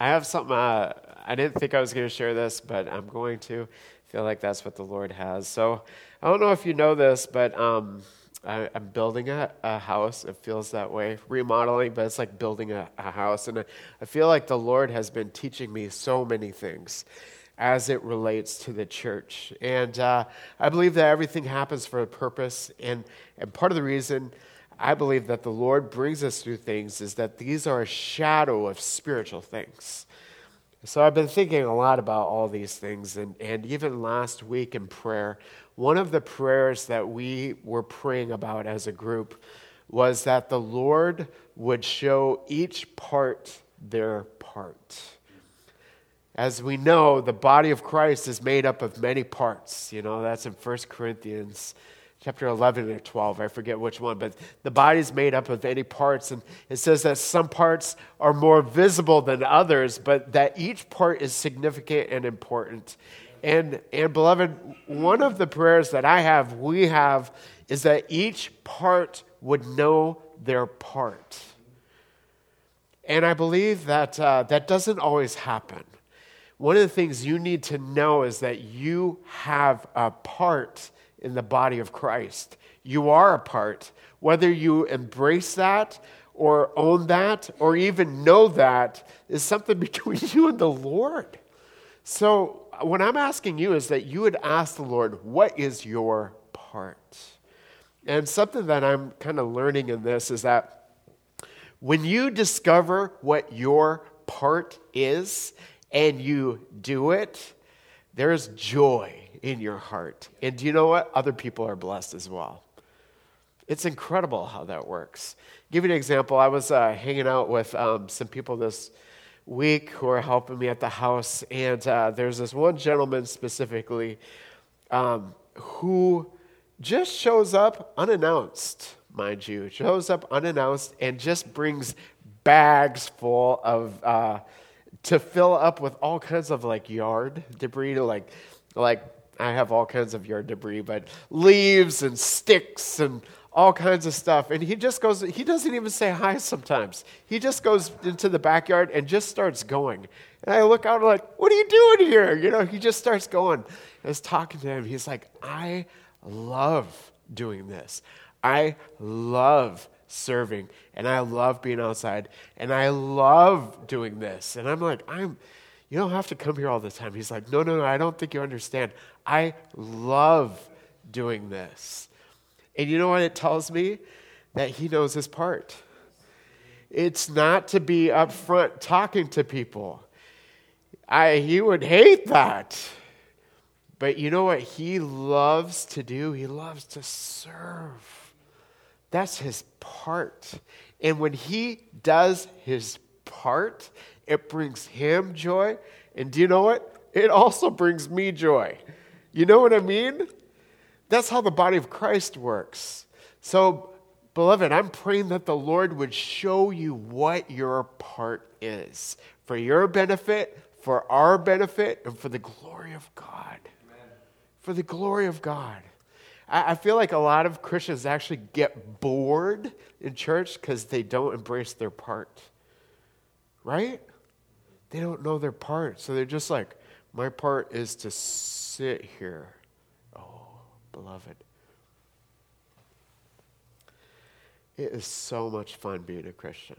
I have something, I didn't think I was going to share this, but I'm going to. Feel like that's what the Lord has. So I don't know if you know this, but I'm building a house. It feels that way. Remodeling, but it's like building a house. And I feel like the Lord has been teaching me so many things as it relates to the church. And I believe that everything happens for a purpose. And part of the reason I believe that the Lord brings us through things is that these are a shadow of spiritual things. So I've been thinking a lot about all these things, and even last week in prayer, one of the prayers that we were praying about as a group was that the Lord would show each part their part. As we know, the body of Christ is made up of many parts. You know, that's in 1 Corinthians chapter 11 or 12, I forget which one, but the body's made up of many parts, and it says that some parts are more visible than others, but that each part is significant and important. And beloved, one of the prayers that we have, is that each part would know their part. And I believe that that doesn't always happen. One of the things you need to know is that you have a part in the body of Christ. You are a part. Whether you embrace that or own that or even know that is something between you and the Lord. So what I'm asking you is that you would ask the Lord, what is your part? And something that I'm kind of learning in this is that when you discover what your part is and you do it, there's joy in your heart. And do you know what? Other people are blessed as well. It's incredible how that works. Give you an example. I was hanging out with some people this week who are helping me at the house, and there's this one gentleman specifically who just shows up unannounced, mind you, shows up unannounced and just brings bags full of, to fill up with all kinds of like yard debris to like I have all kinds of yard debris, but leaves and sticks and all kinds of stuff. And he just goes, he doesn't even say hi sometimes. He just goes into the backyard and just starts going. And I look out and I'm like, what are you doing here? You know, he just starts going. I was talking to him. He's like, I love doing this. I love serving, and I love being outside, and I love doing this. And I'm like, you don't have to come here all the time. He's like, no, I don't think you understand. I love doing this. And you know what it tells me? That he knows his part. It's not to be up front talking to people. He would hate that. But you know what he loves to do? He loves to serve. That's his part. And when he does his part, it brings him joy. And do you know what? It also brings me joy. You know what I mean? That's how the body of Christ works. So, beloved, I'm praying that the Lord would show you what your part is for your benefit, for our benefit, and for the glory of God. Amen. For the glory of God. I feel like a lot of Christians actually get bored in church because they don't embrace their part. Right? They don't know their part. So they're just like, my part is to sit here. Oh, beloved. It is so much fun being a Christian.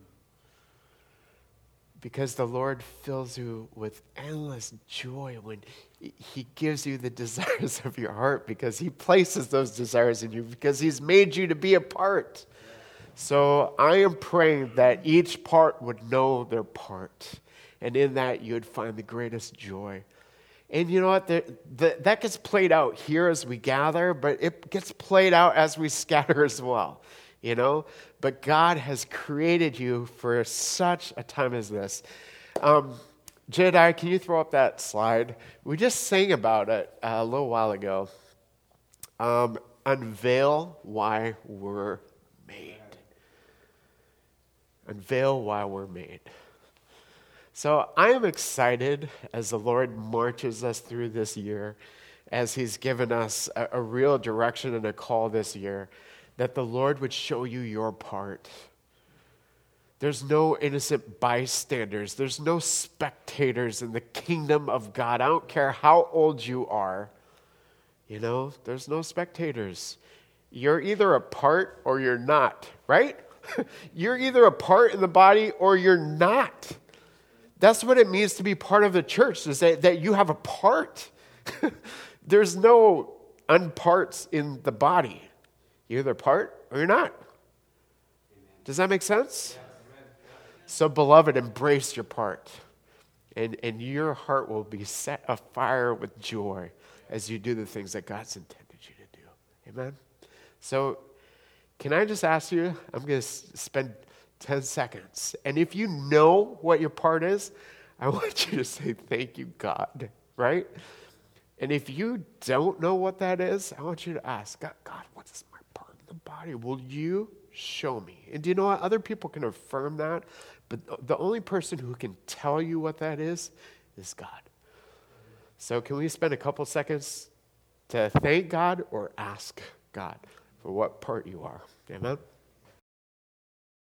Because the Lord fills you with endless joy when he gives you the desires of your heart, because he places those desires in you, because he's made you to be a part. So I am praying that each part would know their part, and in that you would find the greatest joy. And you know what? That gets played out here as we gather, but it gets played out as we scatter as well. You know, but God has created you for such a time as this. Jedediah, can you throw up that slide? We just sang about it a little while ago. Unveil why we're made. Unveil why we're made. So I am excited as the Lord marches us through this year, as he's given us a real direction and a call this year, that the Lord would show you your part. There's no innocent bystanders. There's no spectators in the kingdom of God. I don't care how old you are. There's no spectators. You're either a part or you're not, right? You're either a part in the body or you're not. That's what it means to be part of the church, is that you have a part. There's no unparts in the body. You're either part or you're not. Does that make sense? So, beloved, embrace your part. And your heart will be set afire with joy as you do the things that God's intended you to do. Amen? So, can I just ask you, I'm going to spend 10 seconds. And if you know what your part is, I want you to say, thank you, God, right? And if you don't know what that is, I want you to ask, God, what is my part in the body? Will you show me? And do you know what? Other people can affirm that, but the only person who can tell you what that is God. So can we spend a couple seconds to thank God or ask God for what part you are? Amen?